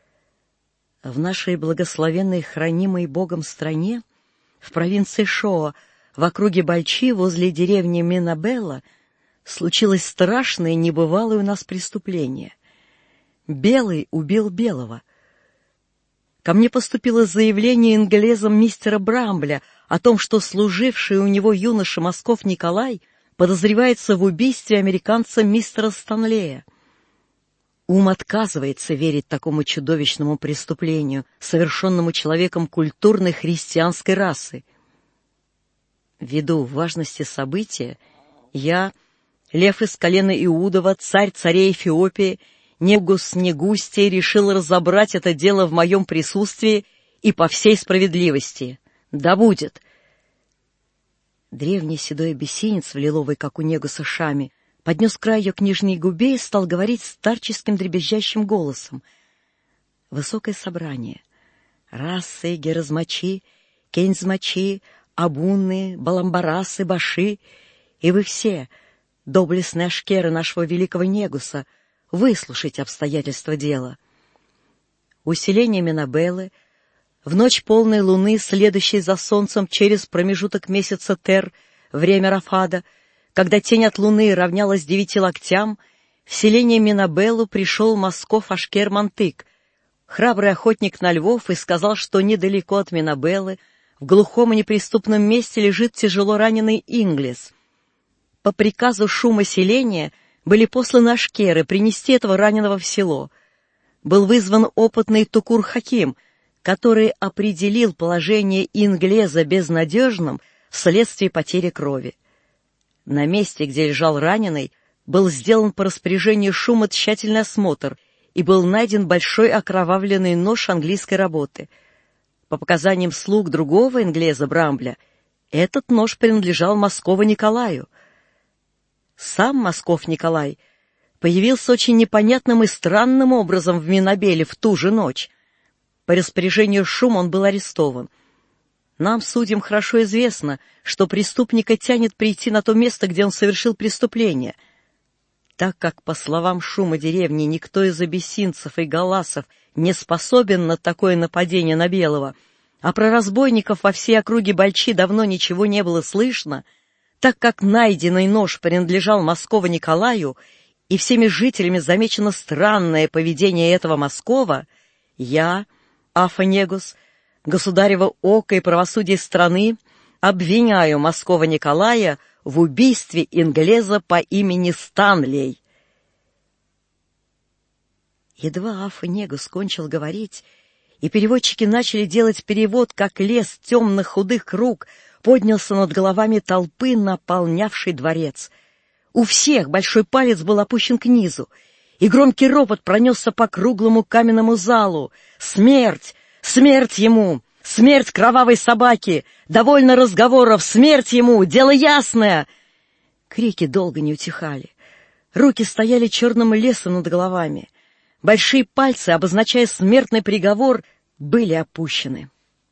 В нашей благословенной, хранимой Богом стране, в провинции Шоа, в округе Бальчи, возле деревни Минабелла, случилось страшное, небывалое у нас преступление. Белый убил белого. Ко мне поступило заявление инглезом мистера Брамбля о том, что служивший у него юноша Москов Николай подозревается в убийстве американца мистера Станлея. Ум отказывается верить такому чудовищному преступлению, совершенному человеком культурной христианской расы. Ввиду важности события, я, лев из колена Иудова, царь царей Эфиопии, Негус Негустий, решил разобрать это дело в моем присутствии и по всей справедливости. Да будет! Древний седой абиссинец в лиловой, как у Негуса, шаме поднес край ее к нижней губе и стал говорить старческим дребезжащим голосом. Высокое собрание. Расы, геразмачи, кензмачи, абунны, баламбарасы, баши, и вы все, доблестные ашкеры нашего великого Негуса, выслушайте обстоятельства дела. Усиление Минабеллы, в ночь полной луны, следующей за солнцем через промежуток месяца Тер, время Рафада, когда тень от луны равнялась девяти локтям, в селение Минабеллу пришел Москов Ашкер Мантык, храбрый охотник на львов, и сказал, что недалеко от Минабеллы, в глухом и неприступном месте, лежит тяжело раненый инглез. По приказу шума селения были посланы ашкеры принести этого раненого в село. Был вызван опытный Тукур-Хаким, который определил положение инглеза безнадежным вследствие потери крови. На месте, где лежал раненый, был сделан по распоряжению шума тщательный осмотр, и был найден большой окровавленный нож английской работы. По показаниям слуг другого инглеза Брамбля, этот нож принадлежал Москову Николаю. Сам Москов Николай появился очень непонятным и странным образом в Минабелле в ту же ночь. По распоряжению шума он был арестован. Нам, судьям, хорошо известно, что преступника тянет прийти на то место, где он совершил преступление. Так как, по словам шума деревни, никто из абиссинцев и галасов не способен на такое нападение на белого, а про разбойников во всей округе Бальчи давно ничего не было слышно, так как найденный нож принадлежал Москову Николаю, и всеми жителями замечено странное поведение этого Москова, я, Афа Негус, государево око и правосудие страны, обвиняю Москова Николая в убийстве инглеза по имени Станлей. Едва Афа Негус кончил говорить, и переводчики начали делать перевод, как лес темных худых рук поднялся над головами толпы, наполнявшей дворец. У всех большой палец был опущен к низу, и громкий ропот пронесся по круглому каменному залу. «Смерть! Смерть ему! Смерть кровавой собаке! Довольно разговоров! Смерть ему! Дело ясное!» Крики долго не утихали. Руки стояли черным лесом над головами. Большие пальцы, обозначая смертный приговор, были опущены.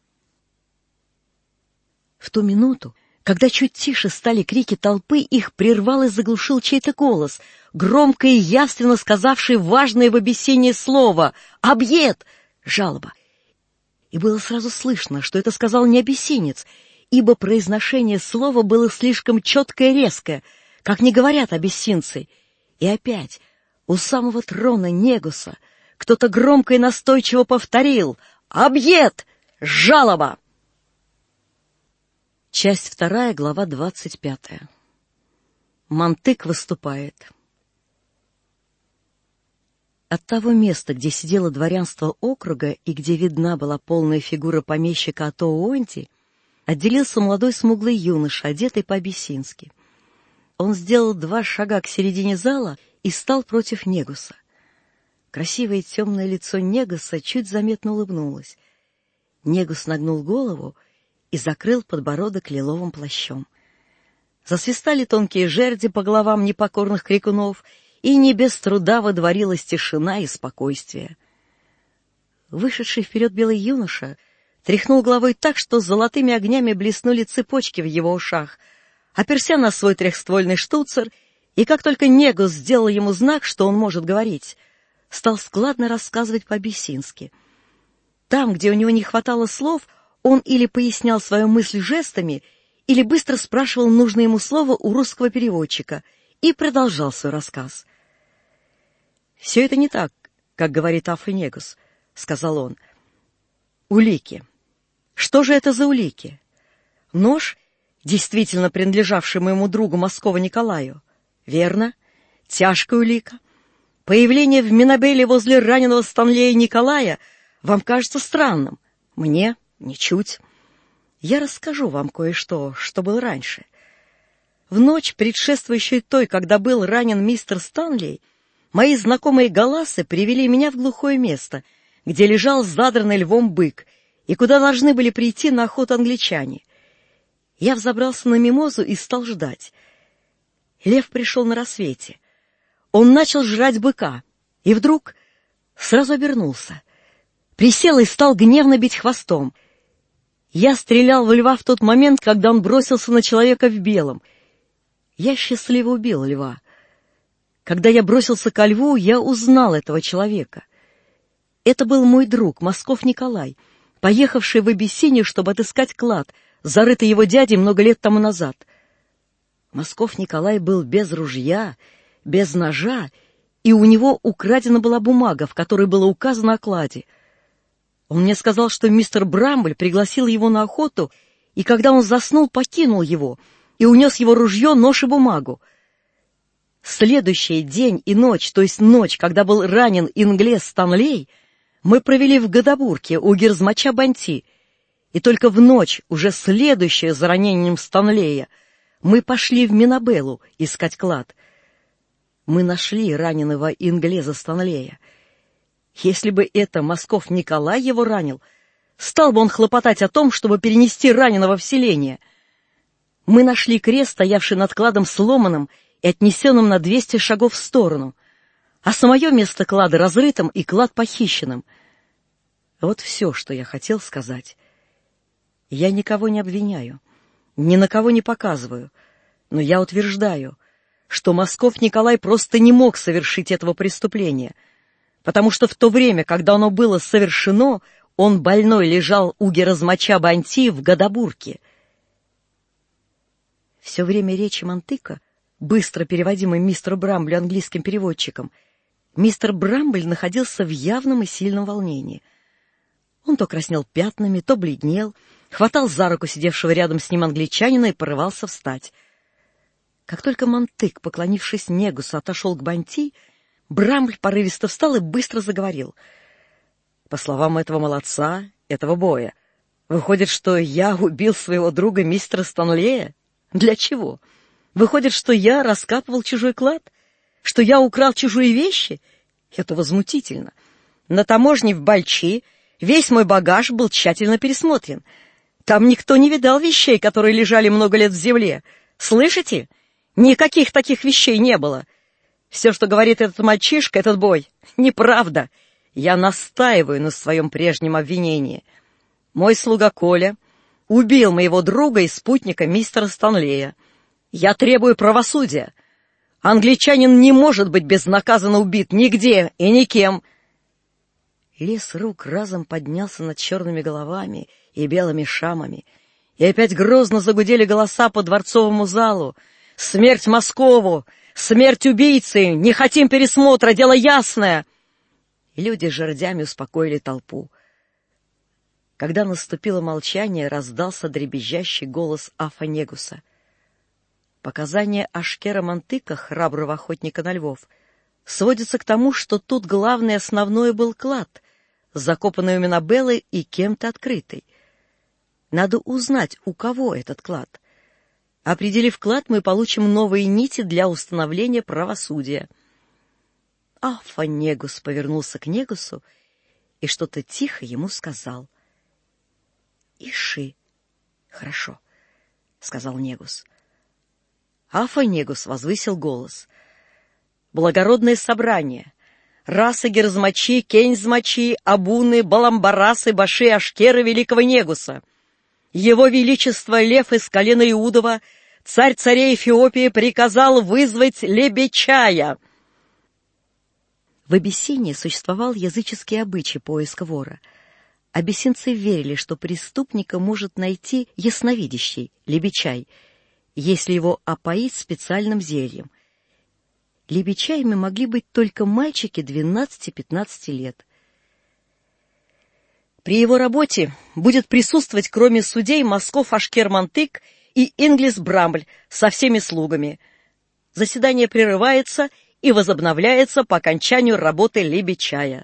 В ту минуту, когда чуть тише стали крики толпы, их прервал и заглушил чей-то голос, громко и явственно сказавший важное в объяснении слово «Объед!» — жалоба. И было сразу слышно, что это сказал не абиссинец, ибо произношение слова было слишком четкое и резкое, как не говорят абиссинцы. И опять у самого трона Негуса кто-то громко и настойчиво повторил «Объед! Жалоба!» Часть вторая, глава двадцать пятая. Монтык выступает. От того места, где сидело дворянство округа и где видна была полная фигура помещика Атоо-Онти, отделился молодой смуглый юноша, одетый по-абиссински. Он сделал два шага к середине зала и стал против Негуса. Красивое темное лицо Негуса чуть заметно улыбнулось. Негус нагнул голову и закрыл подбородок лиловым плащом. Засвистали тонкие жерди по головам непокорных крикунов, и не без труда водворилась тишина и спокойствие. Вышедший вперед белый юноша тряхнул головой так, что золотыми огнями блеснули цепочки в его ушах, оперся на свой трехствольный штуцер, и как только Негус сделал ему знак, что он может говорить, стал складно рассказывать по-абиссински. Там, где у него не хватало слов, он или пояснял свою мысль жестами, или быстро спрашивал нужное ему слово у русского переводчика и продолжал свой рассказ. «Все это не так, как говорит Афа Негус», — сказал он. «Улики. Что же это за улики? Нож, действительно принадлежавший моему другу Москову Николаю? Верно. Тяжкая улика. Появление в Минабеле возле раненого Станлея Николая вам кажется странным. Мне ничуть. Я расскажу вам кое-что, что было раньше. В ночь, предшествующую той, когда был ранен мистер Станлей, мои знакомые галасы привели меня в глухое место, где лежал задранный львом бык, и куда должны были прийти на охоту англичане. Я взобрался на мимозу и стал ждать. Лев пришел на рассвете. Он начал жрать быка, и вдруг сразу обернулся. Присел и стал гневно бить хвостом. Я стрелял в льва в тот момент, когда он бросился на человека в белом. Я счастливо убил льва. Когда я бросился ко льву, я узнал этого человека. Это был мой друг, Москов Николай, поехавший в Абиссинию, чтобы отыскать клад, зарытый его дядей много лет тому назад. Москов Николай был без ружья, без ножа, и у него украдена была бумага, в которой было указано о кладе. Он мне сказал, что мистер Брамбль пригласил его на охоту, и когда он заснул, покинул его и унес его ружье, нож и бумагу. Следующий день и ночь, то есть ночь, когда был ранен инглез Станлей, мы провели в Гадабурке у Герзмача Банти, и только в ночь, уже следующую за ранением Станлея, мы пошли в Минабеллу искать клад. Мы нашли раненого инглеза Станлея. Если бы это Москов Николай его ранил, стал бы он хлопотать о том, чтобы перенести раненого в селение. Мы нашли крест, стоявший над кладом сломанным и отнесенным на двести шагов в сторону, а самое место клада разрытым и клад похищенным. Вот все, что я хотел сказать. Я никого не обвиняю, ни на кого не показываю, но я утверждаю, что Москов Николай просто не мог совершить этого преступления, потому что в то время, когда оно было совершено, он больной лежал у Герзмача Банти в Гадабурке. Все время речи Монтыка, быстро переводимой мистеру Брамблю английским переводчиком, мистер Брамбль находился в явном и сильном волнении. Он то краснел пятнами, то бледнел, хватал за руку сидевшего рядом с ним англичанина и порывался встать. Как только Монтык, поклонившись Негусу, отошел к Банти, Брамбль порывисто встал и быстро заговорил. По словам этого молодца, этого боя, выходит, что я убил своего друга мистера Станлея? Для чего? Выходит, что я раскапывал чужой клад? Что я украл чужие вещи? Это возмутительно. На таможне в Бальчи весь мой багаж был тщательно пересмотрен. Там никто не видал вещей, которые лежали много лет в земле. Слышите? Никаких таких вещей не было. Все, что говорит этот мальчишка, этот бой, неправда. Я настаиваю на своем прежнем обвинении. Мой слуга Коля убил моего друга и спутника мистера Станлея. Я требую правосудия. Англичанин не может быть безнаказанно убит нигде и никем. Лес рук разом поднялся над черными головами и белыми шамами, и опять грозно загудели голоса по дворцовому залу. «Смерть Москову! Смерть убийцы! Не хотим пересмотра! Дело ясное!» И люди жердями успокоили толпу. Когда наступило молчание, раздался дребезжащий голос Афанегуса. Показания Ашкера Мантыка, храброго охотника на львов, сводятся к тому, что тут главный основной был клад, закопанный у Менабеллы и кем-то открытый. Надо узнать, у кого этот клад. Определив клад, мы получим новые нити для установления правосудия. Афанегус повернулся к Негусу и что-то тихо ему сказал. «Иши, хорошо», — сказал Негус. Афанегус возвысил голос. «Благородное собрание! Расы Герзмачи, Кензмачи, Абуны, Баламбарасы, Баши, Ашкеры великого Негуса! Его Величество Лев из колена Иудова, царь царей Эфиопии, приказал вызвать Лебечая!» В Абиссинии существовал языческий обычай поиска вора. Абиссинцы верили, что преступника может найти ясновидящий, Лебечай, если его опоить специальным зельем. Лебечаями могли быть только мальчики двенадцати-пятнадцати лет. При его работе будет присутствовать, кроме судей, Москов Ашкер Мантык и Инглис Брамбль со всеми слугами. Заседание прерывается и возобновляется по окончанию работы Лебечая.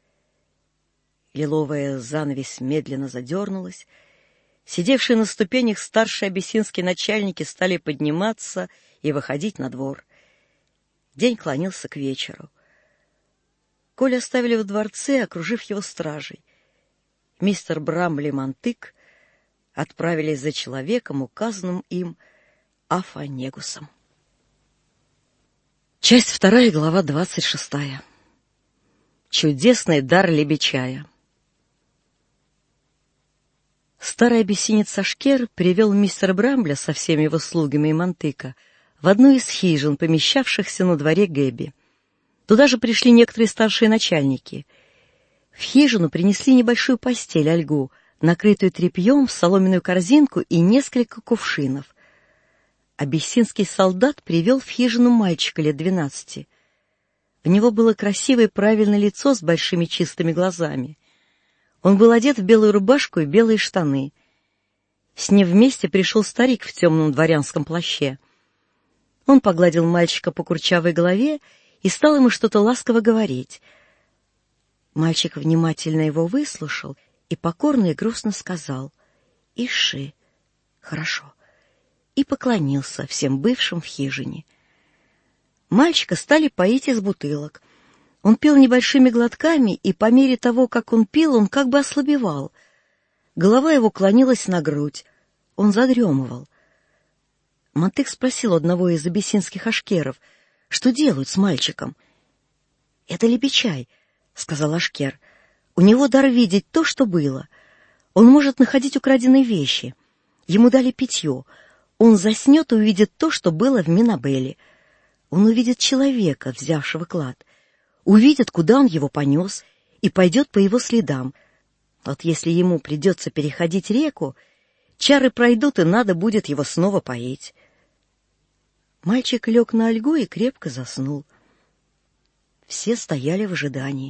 Лиловая занавесь медленно задернулась. Сидевшие на ступенях старшие абиссинские начальники стали подниматься и выходить на двор. День клонился к вечеру. Колю оставили в дворце, окружив его стражей. Мистер Брамбли и Мантык отправились за человеком, указанным им Афанегусом. Часть вторая, глава двадцать шестая. Чудесный дар Лебечая. Старый абиссинец Ашкер привел мистера Брамбля со всеми его слугами и Мантыка в одну из хижин, помещавшихся на дворе Гэби. Туда же пришли некоторые старшие начальники. В хижину принесли небольшую постель, ольгу, накрытую тряпьем, соломенную корзинку и несколько кувшинов. Абиссинский солдат привел в хижину мальчика лет двенадцати. У него было красивое правильное лицо с большими чистыми глазами. Он был одет в белую рубашку и белые штаны. С ним вместе пришел старик в темном дворянском плаще. Он погладил мальчика по курчавой голове и стал ему что-то ласково говорить. Мальчик внимательно его выслушал и покорно и грустно сказал: «Иши, хорошо», и поклонился всем бывшим в хижине. Мальчика стали поить из бутылок. Он пил небольшими глотками, и по мере того, как он пил, он как бы ослабевал. Голова его клонилась на грудь. Он задремывал. Мантык спросил одного из абиссинских ашкеров, что делают с мальчиком. — Это Лебечай, — сказал ашкер. — У него дар видеть то, что было. Он может находить украденные вещи. Ему дали питье. Он заснет и увидит то, что было в Менабелле. Он увидит человека, взявшего клад. Увидит, куда он его понес, и пойдет по его следам. Вот если ему придется переходить реку, чары пройдут, и надо будет его снова поить. Мальчик лег на ольгу и крепко заснул. Все стояли в ожидании.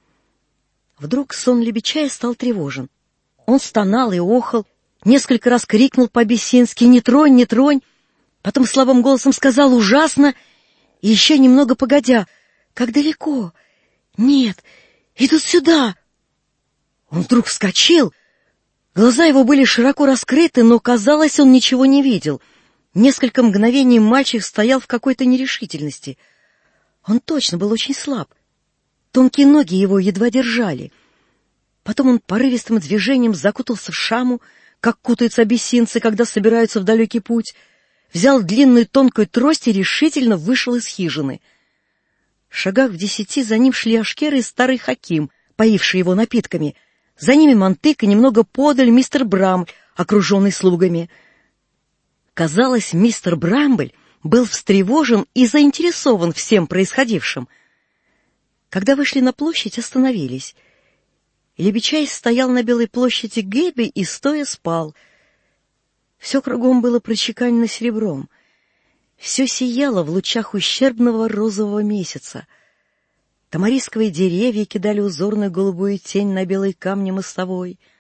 Вдруг сон Лебечая стал тревожен. Он стонал и охал, несколько раз крикнул по-абиссински: «Не тронь, не тронь!» Потом слабым голосом сказал: «Ужасно!» И еще немного погодя: «Как далеко?» «Нет, идут сюда!» Он вдруг вскочил. Глаза его были широко раскрыты, но, казалось, он ничего не видел. Несколько мгновений мальчик стоял в какой-то нерешительности. Он точно был очень слаб. Тонкие ноги его едва держали. Потом он порывистым движением закутался в шаму, как кутаются абиссинцы, когда собираются в далекий путь, взял длинную тонкую трость и решительно вышел из хижины. В шагах в десяти за ним шли ашкеры и старый хаким, поивший его напитками. За ними Мантык и немного подаль мистер Брамбль, окруженный слугами. Казалось, мистер Брамбль был встревожен и заинтересован всем происходившим. Когда вышли на площадь, остановились. Лебечай стоял на белой площади Гэби и стоя спал. Все кругом было прочеканено серебром. Все сияло в лучах ущербного розового месяца. Тамарисковые деревья кидали узорную голубую тень на белый камни мостовой.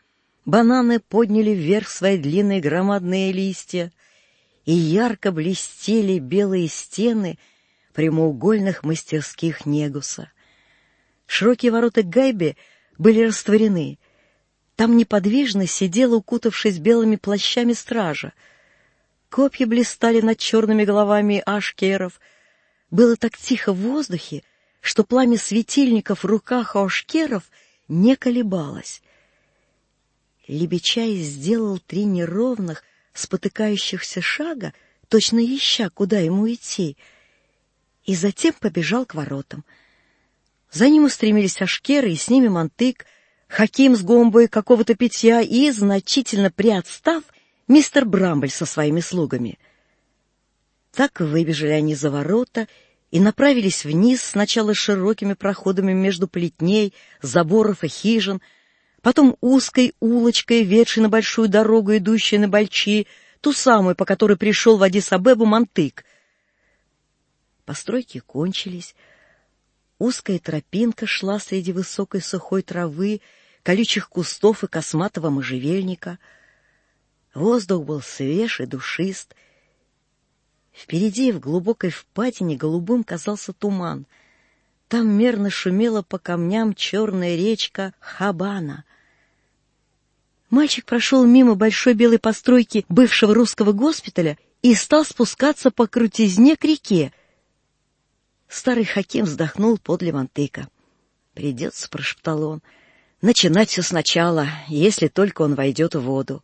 Бананы подняли вверх свои длинные громадные листья, и ярко блестели белые стены прямоугольных мастерских Негуса. Широкие ворота Гайби были растворены. Там неподвижно сидела, укутавшись белыми плащами, стража. Копья блистали над черными головами ашкеров. Было так тихо в воздухе, что пламя светильников в руках ашкеров не колебалось. Лебечай сделал три неровных, спотыкающихся шага, точно ища, куда ему идти, и затем побежал к воротам. За ним устремились ашкеры, и с ними Мантык, Хаким с гомбой какого-то питья и, значительно приотстав, мистер Брамбль со своими слугами. Так выбежали они за ворота и направились вниз, сначала широкими проходами между плетней, заборов и хижин, потом узкой улочкой, ведшей на большую дорогу, идущей на Бальчи, ту самую, по которой пришел в Аддис-Абебу Мантык. Постройки кончились. Узкая тропинка шла среди высокой сухой травы, колючих кустов и косматого можжевельника. Воздух был свеж и душист. Впереди, в глубокой впадине, голубым казался туман. Там мерно шумела по камням черная речка Хабана. Мальчик прошел мимо большой белой постройки бывшего русского госпиталя и стал спускаться по крутизне к реке. Старый Хаким вздохнул подле Мантыка. «Придется», — прошептал он, — «начинать все сначала, если только он войдет в воду».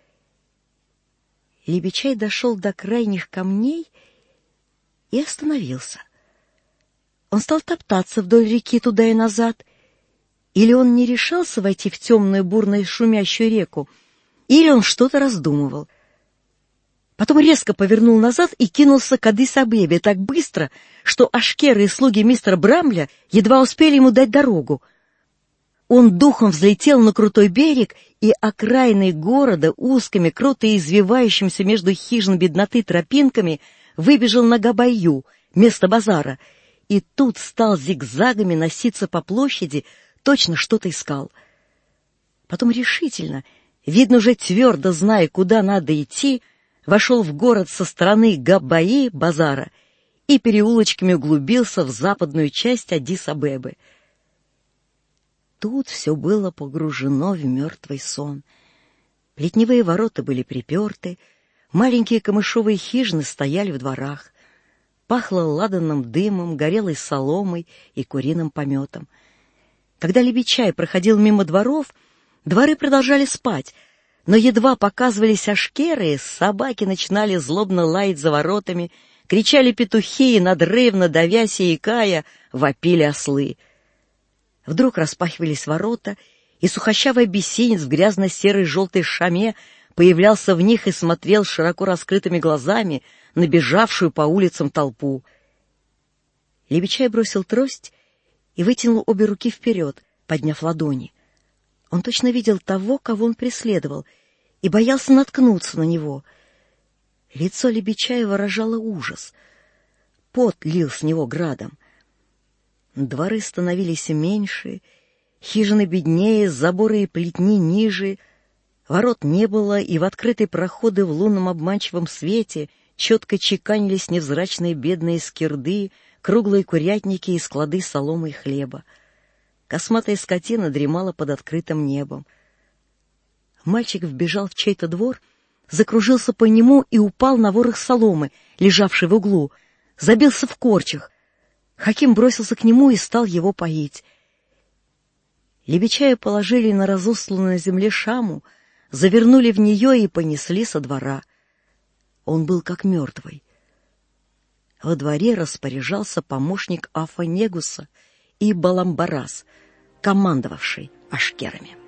Лебечай дошел до крайних камней и остановился. Он стал топтаться вдоль реки туда и назад. Или он не решался войти в темную, бурную, шумящую реку, или он что-то раздумывал. Потом резко повернул назад и кинулся к Аддис-Абебе так быстро, что ашкеры и слуги мистера Брамбля едва успели ему дать дорогу. Он духом взлетел на крутой берег, и окраиной города, узкими, круто извивающимся между хижин бедноты тропинками, выбежал на Габайю, место базара, и тут стал зигзагами носиться по площади, точно что-то искал. Потом решительно, видно уже твердо зная, куда надо идти, вошел в город со стороны Габаи, базара, и переулочками углубился в западную часть Аддис-Абебы. Тут все было погружено в мертвый сон. Плетневые ворота были приперты, маленькие камышовые хижины стояли в дворах. Пахло ладанным дымом, горелой соломой и куриным пометом. Когда Лебечай проходил мимо дворов, дворы продолжали спать, но едва показывались ашкеры, собаки начинали злобно лаять за воротами, кричали петухи и, надрывно давясь и икая, вопили ослы. Вдруг распахивались ворота, и сухощавый абиссинец в грязно-серой желтой шаме появлялся в них и смотрел широко раскрытыми глазами на бежавшую по улицам толпу. Лебечай бросил трость и вытянул обе руки вперед, подняв ладони. Он точно видел того, кого он преследовал, и боялся наткнуться на него. Лицо Лебечая выражало ужас. Пот лил с него градом. Дворы становились меньше, хижины беднее, заборы и плетни ниже. Ворот не было, и в открытые проходы в лунном обманчивом свете четко чеканились невзрачные бедные скирды, круглые курятники и склады соломы и хлеба. Косматая скотина дремала под открытым небом. Мальчик вбежал в чей-то двор, закружился по нему и упал на ворох соломы, лежавший в углу, забился в корчах. Хаким бросился к нему и стал его поить. Лебечая положили на разосланную на земле шаму, завернули в нее и понесли со двора. Он был как мертвый. Во дворе распоряжался помощник Афа Негуса и Баламбарас, командовавший ашкерами.